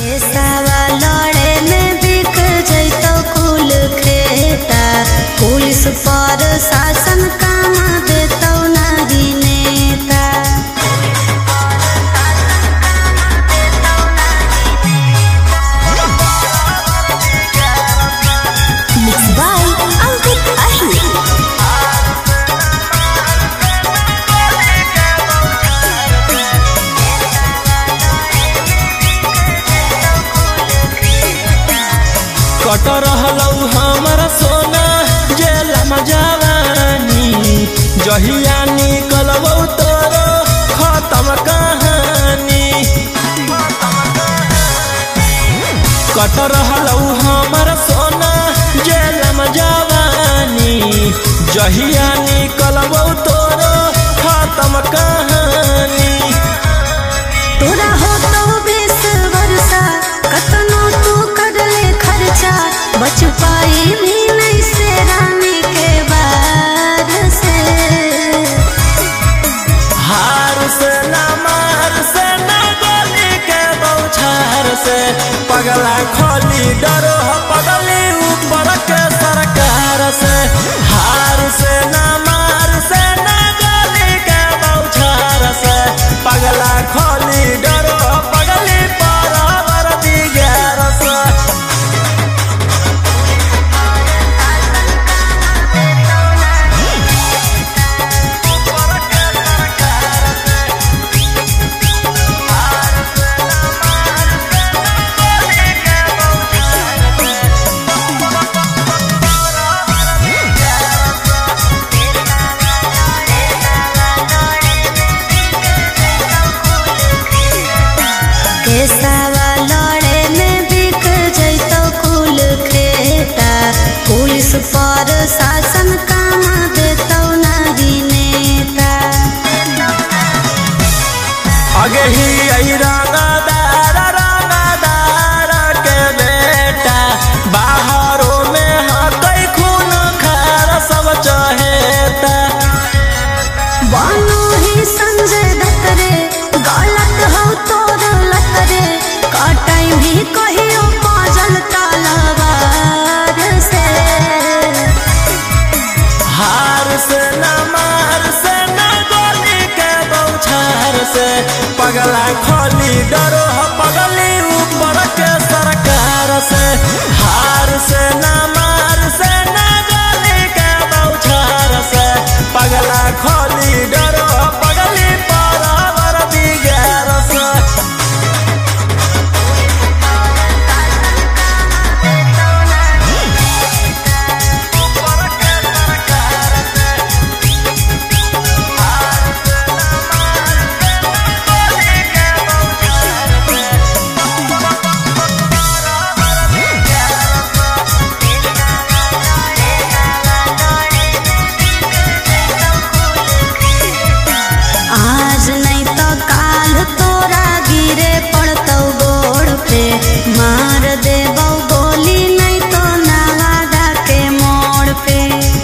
केसावा लड़े में बिक जैतो कुल खेता, पुलिस पर शासन काम देतो नहीं नेता। Mixed by Ankit Ahli। कट रहलौ हमारा सोना जेला मजावानी, जहिया निकलबौ तोरो खत्म कहानी। कट रहलौ हमारा सोना जेला मजावानी, जहिया निकलबौ तोरो खत्म कहानी। तोरा होतो 20 वर्षा कतनो तू करले खर्चा, बच पाई भी नहीं से रानी के बार से। हार से ना मार से ना गोली के बौछार से, पगला खोली डरो पगली ऊपर के सरकार से। हार से ना मार से ना गोली के बौछार से, पगला खोली डरो पगली पारावर दिगार से। केसावा लड़े में बिक जैतो कुल खेता, पुलिस पर शासन काम देतो नहीं नेता। आगे ही आई रंगदार के बेटा, बाहरों में हकई खून खार सब चहेता। बानो ही संजय दत्त रे, गलत हो तोर लत रे, काटाई भी कहियो पाजल तलवार से। हार से ना मार से ना गोली के बौछार से, पगला खोली डरो पगली ऊपर के सरकार से। हार से ना मार से ना गोली के बौछार से, पगला खोली डरो पगली पारावर दिगार से। आज नहीं तो काल तोरा गिरे पड़तो गोड़ पे, मार देबो गोली नहीं तो नवादा के मोड़ पे।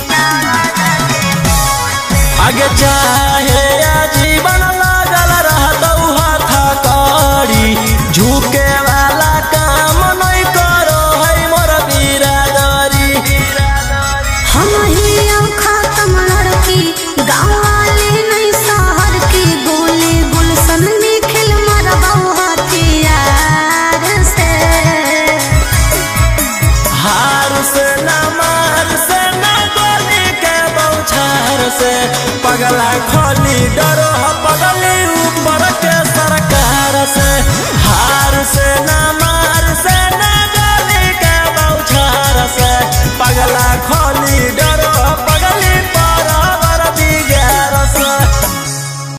आगे चाहे जीवन लागल रहतौ हाथा कड़ी, झुके वाला काम नहीं करो है मोर बिरादरी। हम ही खत्म लड़की, गाँव वाली नहीं शहर की, गोली गुलशन निखिल मरबौ हथियार से। हार से ना मार से ना गोली के बौछार से, पगला